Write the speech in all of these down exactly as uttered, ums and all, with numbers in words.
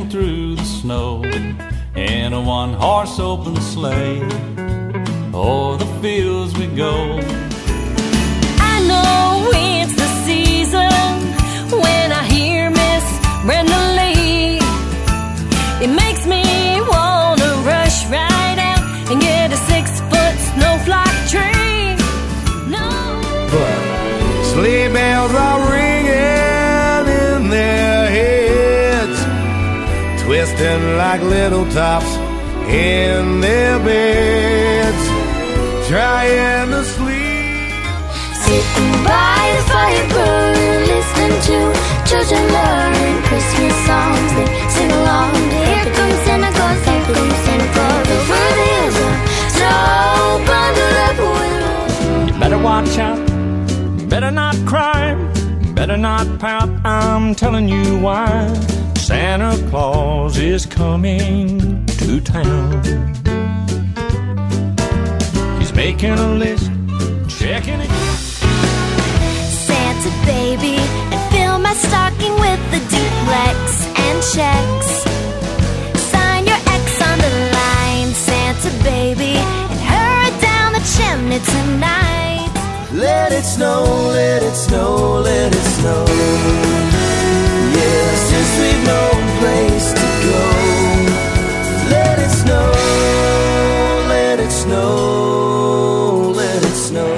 dashing through the snow in a one-horse open sleigh. O'er the fields we go. I know it's the season when I hear Miss Brenda Lee. It makes me wanna rush right out and get a six-foot snowflake tree. No, but sleigh bells are ringing in their heads, twisting like little tops in their beds, trying to sleep. Sitting by the fire burn, listening to children learn Christmas songs. They sing along to Here Comes Santa Claus, Here Comes Santa Claus. Over the hills of snow, bundled up with. You better watch out, better not cry, better not pout, I'm telling you why. Santa Claus is coming to town. He's making a list, checking it. Santa baby, and fill my stocking with the duplex and checks. Sign your X on the line, Santa baby, and hurry down the chimney tonight. Let it snow, let it snow, let it snow. Yeah, since we've no place to go. Let it snow, let it snow, let it snow.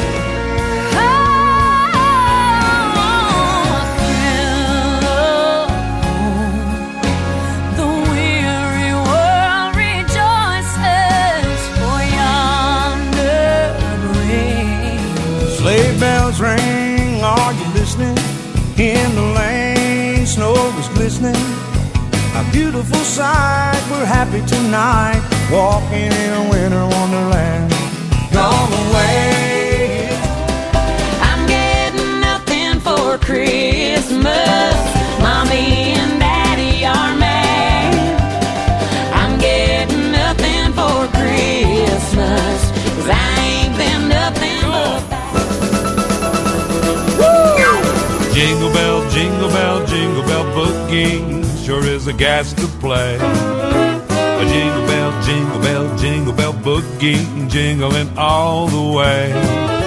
Sleigh bells ring, are you listening? In the lane, snow is glistening. A beautiful sight, we're happy tonight, walking in a winter wonderland. Gone away. I'm getting nothing for Christmas. Mommy and Daddy are mad. I'm getting nothing for Christmas, 'cause I ain't been nothing but that. Jingle bell, jingle bell, jingle bell boogie, sure is a gas to play. A jingle bell, jingle bell, jingle bell boogie, jingling all the way.